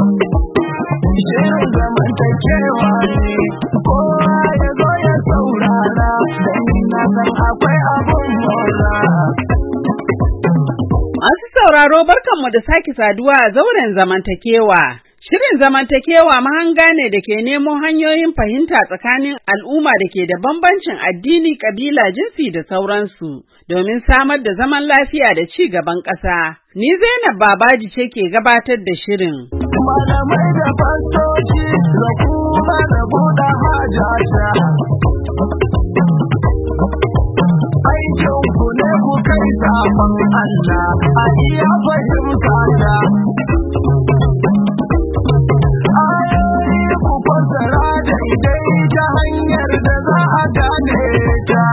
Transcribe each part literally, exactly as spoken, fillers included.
Shirin zamantakewa ne, kowa ya zo ya saurara, don na san akwai abun maula. Masu sauraro barkanmu da sake saduwa a zauren zamantakewa. Shirin zamantakewa mahanga ne da ke nemo hanyoyin fahimta tsakanin al'umma da ke da bambancin addini, kabila, jinsi da sauransu, domin samar da zaman lafiya da ci gaban ƙasa. Ni Zainab Babaji ce ke gabatar da shirin. Malamai da fastoci da kuma da buɗe hajjata. Aikin ku ne ku kai saman Allah a iya fahimta ta. Ayoyi ku fassara daidai ta hanyar da za a gane ta.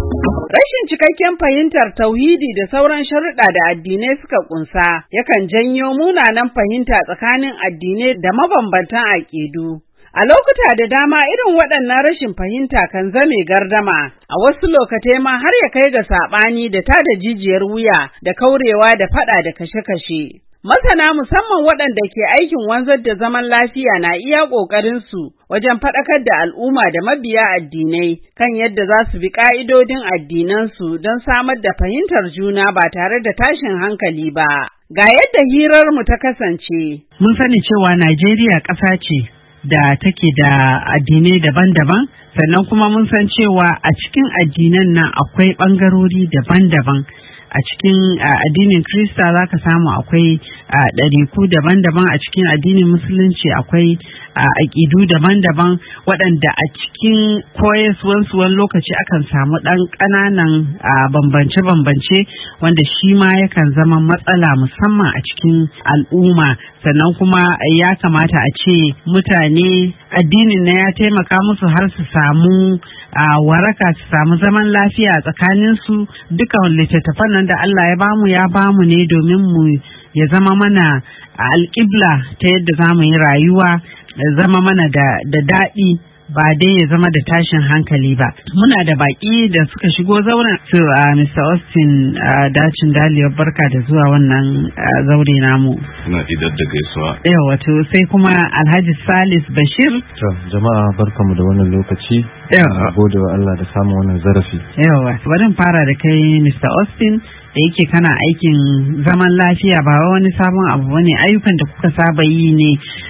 Rashin cikakken fahimtar tauhidi da sauran sharuɗa da addinai suka ƙunsa yakan janyo munanan fahimta tsakanin addinai da mabambantan aƙidu. A lokuta da dama irin waɗannan rashin fahimta kan zame gardama, a wasu lokatai ma har ya kai ga saɓani da tada jijiyar wuya da kaurewa da faɗa da kashe-kashe. Masana musamman waɗanda ke aikin wanzar da zaman lafiya na iya ƙoƙarinsu wajen faɗakar da al'umma da mabiya addinai kan yadda za su bi ƙa'idodin addinansu don samar da fahimtar juna ba tare da tashin hankali ba. Ga yadda hirarmu ta kasance. Mun sani cewa Najeriya ƙasa ce da take da addinai daban-daban, sannan kuma mun san cewa a cikin addinan nan akwai ɓangarori daban-daban. A cikin addinin Krista za ka samu akwai ɗariku daban-daban, a cikin addinin Musulunci akwai aƙidu daban-daban waɗanda a cikin koyaswansu wani lokaci akan samu ɗan ƙananan bambance-bambance wanda shi ma yakan zama matsala musamman a cikin al'umma. Sannan kuma ya kamata a ce mutane addinin na ya taimaka musu har su samu waraka, su samu zaman lafiya tsakaninsu. Dukan littattafan nan da Allah ya bamu ya bamu ne domin mu ya zama mana alƙibla ta yadda za mu yi rayuwa, ya zama mana da daɗi ba dai ya zama da tashin hankali ba. Muna da baƙi da suka shigo zauren su a Mister Austin Dacin Daliya, barka da zuwa wannan zaure namu. Ina idar da gaisuwa. Yawa, wato sai kuma Alhaji Salis Bashir. To jama'a barkamu da wannan lokaci. Yawa. Gode wa Allah da samun wannan zarafi. Yawa, bari fara da kai Mister Austin. Da yake kana aikin zaman lafiya ba wani sabon abu bane, ayyukan da kuka saba yi ne.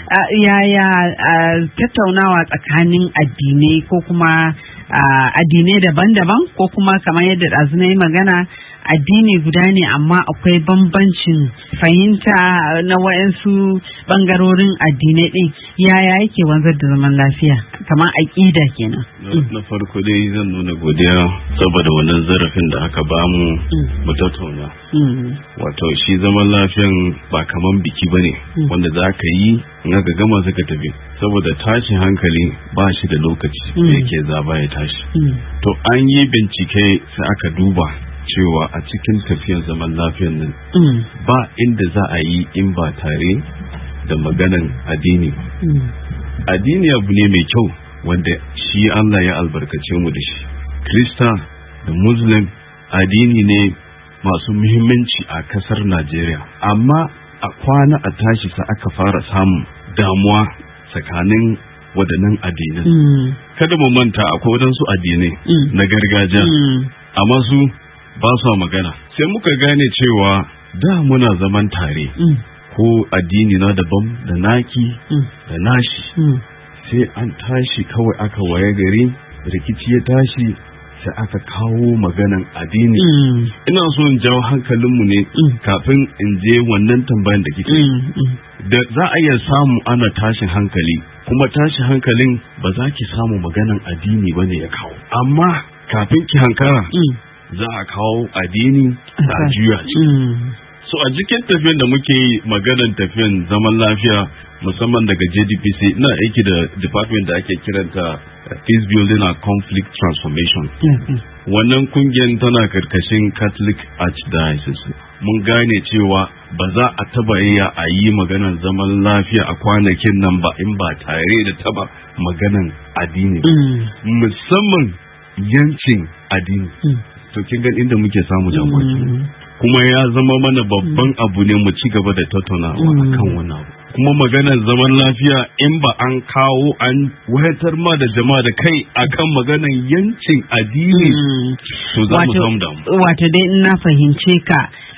Yaya tattaunawa tsakanin addinai ko kuma addinai daban-daban, ko kuma kamar yadda ɗazu na yi magana, addini guda ne amma akwai bambancin fahimta na wayansu bangarorin addinai ɗin, yaya yake wanzar da zaman lafiya kamar aƙida kenan? Na farko dai zan nuna godiya saboda wannan zarafin da aka bamu mu tattauna. Wato shi zaman lafiyan ba kaman biki bane wanda za ka yi in aka gama suka tafi, saboda tashin hankali ba shi da lokaci da yake zaba ya tashi. To an yi bincike sai aka duba cewa a cikin tafiyar zaman lafiyan nan ba inda za a yi in ba tare da maganan addini. Addini abu ne mai kyau wanda shi Allah ya albarkace mu da shi. Krista da Muslim addini ne masu muhimmanci a kasar Najeriya, amma a kwana a tashi sa aka fara samun damuwa tsakanin waɗannan addinan. Kada mu manta akwai waɗansu addinai na gargajiya, amma su ba su magana. Sai muka gane cewa da muna zaman tare, ko addini na daban da naki da nashi. Sai an tashi kawai aka waye gari, rikici ya tashi, sai aka kawo maganan addini. Ina so in jawo hankalinmu ne kafin in je wannan tambayan da kike. Da za a iya samu ana tashin hankali, kuma tashin hankalin ba za ki samu maganan addini bane ya kawo, amma kafin ki hankara za a kawo addini a juya ce. So a cikin tafiyan da muke yi maganar tafiyan zaman lafiya musamman daga J D P C, ina aiki da department da ake kiranta Peace Building and Conflict Transformation. Wannan kungiyar tana karkashin Catholic Archdiocese. Mun gane cewa ba za a taba iya a yi maganar zaman lafiya a kwanakin nan ba in ba tare da taba maganar addini, musamman yancin addini. To kin ga inda muke samu damuwa, kuma ya zama mana babban abu ne mu ci gaba da tattaunawa akan wannan abu. kuma maganar zaman lafiya in ba an kawo an wayatar ma da jama'a da kai akan maganar yancin addini to za mu samu damu. Wato dai in na fahimce ka,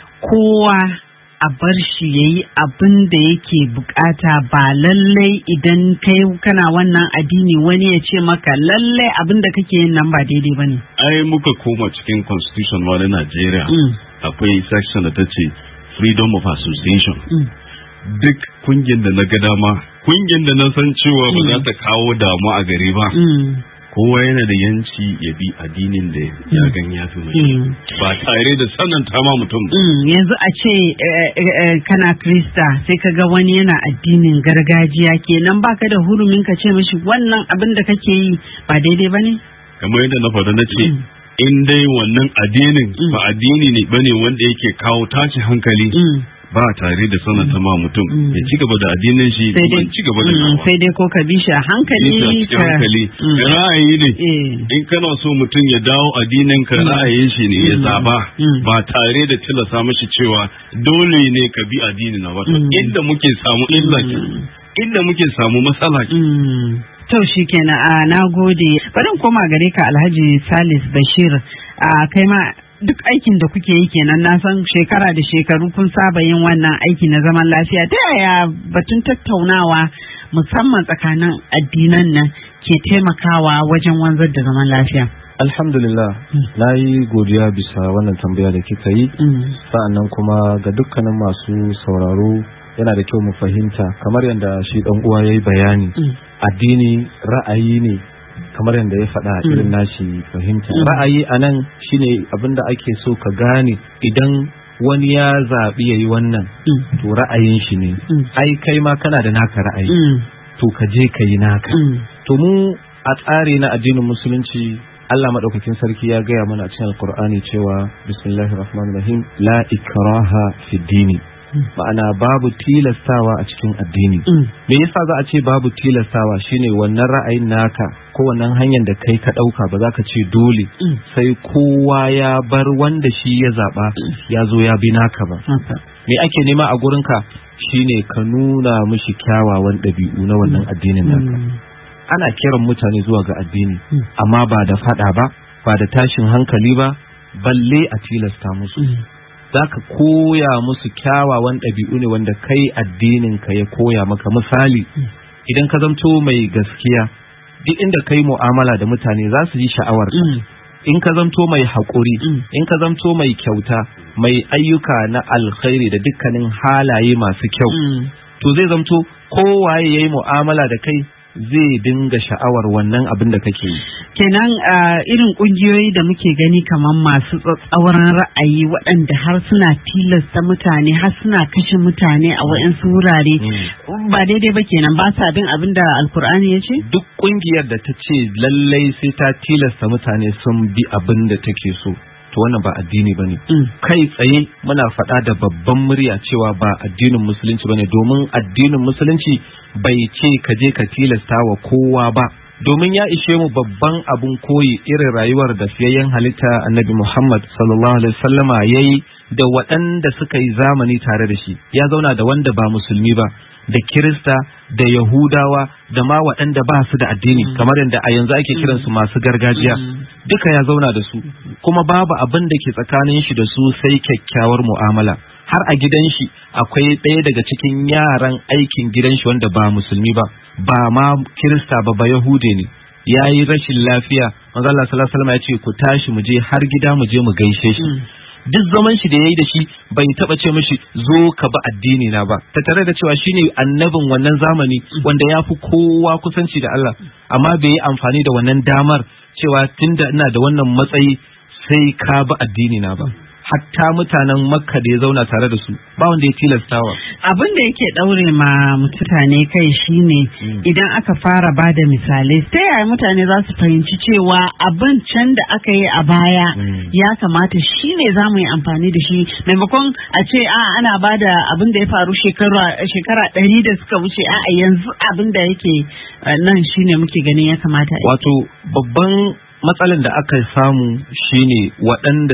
kowa a bar shi yayi abin da yake bukata, ba lallai idan kai kana wannan addini wani ya ce maka lallai abin da kake yin nan ba daidai bane. Ai muka koma cikin constitution ma na Najeriya akwai section da ta ce freedom of association. Mm. Duk kungiyar da na ga dama, kungiyar da na san cewa ba za ta kawo damu a gare ba, mm. kowa yana da yanci ya bi addinin da ya mm. gan ya fi mai mm. ba tare da sananta ma mutum. Mm. Yanzu a ce eh, eh, kana Krista sai ka ga wani yana addinin gargajiya, kenan baka da hurumin ka ce mishi wannan abin da kake yi ba daidai ba ne? Kamar yadda na faɗa na ce, mm. in dai wannan addinin mm. ba addini ne bane wanda yake kawo tashi hankali mm. ba tare da sanata ma mutum mm. ya ci gaba da addinin shi, ban ci gaba da mm. sai dai ko ka bi shi a hankali ka hankali mm. ra'ayi ne mm. in kana so mutum ya dawo addinin ka mm. ra'ayin shi ne ya zaba mm. ba tare da tilasa mashi cewa dole ne ka bi addinin na ba. mm. inda muke samu illa mm. inda muke samu matsala mm. To shi kenan, a na gode. Bari koma gare ka Alhaji Salis Bashir, a kai ma duk aikin da kuke yi kenan, na san shekara da shekaru kun saba yin wannan aiki na zaman lafiya. Ta yaya batun tattaunawa musamman tsakanin addinan nan ke taimakawa wajen wanzar da zaman lafiya? Alhamdulillah, mm. na yi godiya bisa wannan tambaya da kika yi, mm. sa'annan kuma ga dukkanin masu sauraro yana da kyau mu fahimta kamar yadda shi dan uwa yayi bayani. Mm. Addini ra'ayi ne kamar yadda ya faɗa mm. irin nashi fahimta. Mm. Ra'ayi anan shine abinda ake so ka gane, idan wani ya zaɓi ya yi wannan mm. to ra'ayin shi ne. Mm. Ai kai ma kana da naka ra'ayi, mm. to ka je ka yi naka. Mm. To mu a tsari na addinin musulunci, Allah madaukakin sarki ya gaya mana a cikin Alkur'ani cewa bismillahir rahmanir rahim, la ikraha fi dini. Ma'ana babu tilastawa a cikin addini. Mm. Me yasa za a ce babu tilastawa? Shine wannan ra'ayin naka ko wannan hanyar da kai ka ɗauka ba za ka ce dole mm. sai kowa ya bar wanda shi ya zaɓa mm. ya zo ya bi naka ba. Okay. Me ake nema a gurinka shine ka nuna mishi kyawawan ɗabi'u na wannan mm. addinin naka. Mm. Ana kiran mutane zuwa ga addini mm. amma ba da faɗa ba, ba da tashin hankali ba, balle a tilasta musu. Mm. za ka koya musu kyawawan ɗabi'u ne wanda kai addinin ka ya koya maka. Misali, idan ka zamto mai gaskiya, duk inda kai mu'amala da mutane za su yi sha'awar ka. In ka zamto mai haƙuri, in ka zamto mai kyauta, mai ayyuka na alkhairi da dukkanin halaye masu kyau, to zai zamto kowaye yayi mu'amala da kai zai dinga sha'awar wannan abin da kake yi. Kenan irin kungiyoyi da muke gani kamar masu tsatsauran ra'ayi waɗanda har suna tilasta mutane, har suna kashe mutane a waɗansu wurare, ba daidai ba kenan, ba sa bin abin da Alkur'ani ya ce? Duk kungiyar da ta ce lallai sai ta tilasta mutane sun bi abin da take so, to wannan ba addini bane. Mm. Kai tsaye muna faɗa da babban murya cewa ba addinin musulunci bane, domin addinin musulunci bai ce ka je ka tilasta wa kowa ba, domin ya ishe mu babban abun koyi irin rayuwar da fiyayyen halitta Annabi Muhammad sallallahu alaihi wasallama yayi da waɗanda suka yi zamani tare da shi. Ya zauna da wanda ba musulmi ba, da Kirista, da Yahudawa, da ma waɗanda ba su da addini, mm. kamar yadda a yanzu ake kiransu masu gargajiya. Mm. Duka ya zauna da su, kuma babu abin da ke tsakanin shi da su sai kyakkyawar mu'amala. Har a gidan shi akwai ɗaya daga cikin yaran aikin gidan shi wanda ba musulmi ba, ba ma Kirista ba, ba Yahude ne. Ya yi rashin lafiya, manzo Allah sallallahu alaihi wasallam ya ce ku tashi mu je har gida mu je mu gaishe shi. Mm. Duk zaman shi da yayi da shi bai taba ce mishi zo ka bi addini na ba, ta tare da cewa shine annabin wannan zamani wanda ya fi kowa kusanci da Allah, amma bai yi amfani da wannan damar cewa tunda ina da wannan matsayi sai ka bi addini na ba. Hatta mutanen Makka da ya zauna tare da su ba wanda ya tilastawa. Abin da yake daure ma mutane kai shine mm. idan aka fara bada misalai, ta yaya mutane za su fahimci cewa abin can da aka yi a baya mm. ya kamata shine za mu yi amfani da shi, maimakon a ce a ana bada abin da ya faru shekara ɗari da suka wuce, a yanzu abin da yake nan shine muke ganin ya kamata. Wato babban matsalan da aka samu shine waɗanda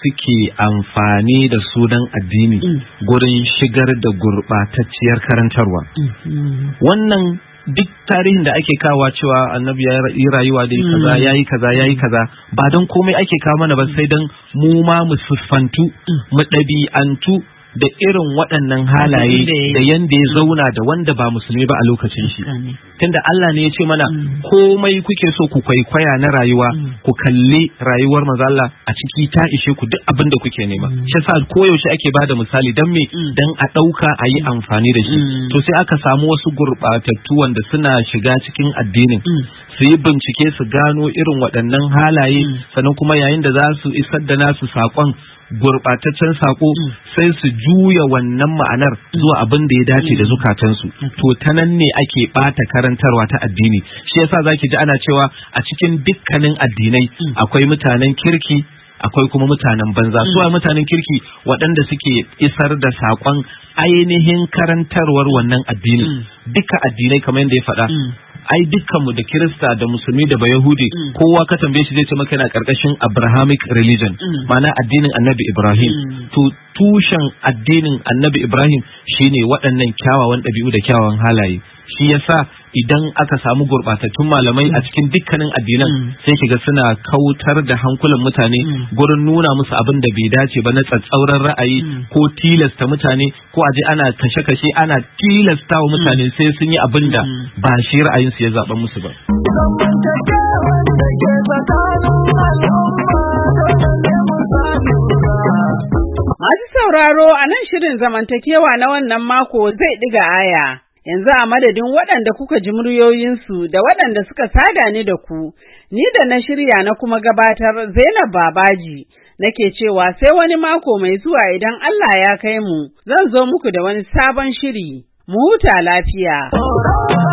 suke amfani da sunan addini gurin shigar da gurɓatacciyar karantarwa. Wannan duk tarihin da ake kawa cewa annabi ya yi rayuwa da kaza ya yi kaza ya yi kaza ba don komai ake kawo mana ba sai don mu ma mu siffantu mu ɗabi'antu da irin waɗannan halaye da yanda ya zauna da wanda ba musulmi ba a lokacin shi. Tunda Allah ne ya ce mana komai kuke so ku kwaikwaya na rayuwa ku kalli rayuwar manzo Allah a ciki ta ishe ku duk abin da kuke nema. Shi yasa koyaushe ake bada misali dan me dan a ɗauka a yi amfani da shi. To sai aka samu wasu gurɓatattu wanda suna shiga cikin addinin su yi bincike su gano irin waɗannan halaye sannan kuma yayin da za su isar da nasu saƙon gurɓataccen saƙo sai su juya wannan ma'anar zuwa abin da ya dace da zukatansu. To ta nan ne ake ɓata karantarwa ta addini. Shi yasa zaki ji ana cewa a cikin dukkanin addinai akwai mutanen kirki akwai kuma mutanen banza. Su a mutanen kirki waɗanda suke isar da saƙon ainihin karantarwar wannan addinin. Duka addinai kamar yadda ya faɗa ai dukkanmu da Kirista da Musulmi da Bayahudi kowa ka tambaye shi zai ce maka yana karkashin Abrahamic religion, ma'ana addinin Annabi Ibrahim. To tushen addinin Annabi Ibrahim shine waɗannan kyawawan ɗabi'u da kyawawan halaye. Shi yasa idan aka samu gurɓatattun malamai a cikin dukkanin addinan sai kiga suna kautar da hankulan mutane gurin nuna musu abin da bai dace ba na tsatsauran ra'ayi ko tilasta mutane ko aje ana kashe-kashe ana tilasta wa mutane sai sun yi abin da ba shi ra'ayinsu ya zaɓa musu ba. Masu sauraro a nan shirin zamantakewa na wannan mako zai ɗiga aya. Yanzu a madadin waɗanda kuka ji muryoyinsu da waɗanda suka sada ni da ku, ni da na shirya na kuma gabatar Zainab Babaji, nake cewa sai wani mako mai zuwa idan Allah ya kai mu, zan zo muku da wani sabon shiri. Mu huta lafiya.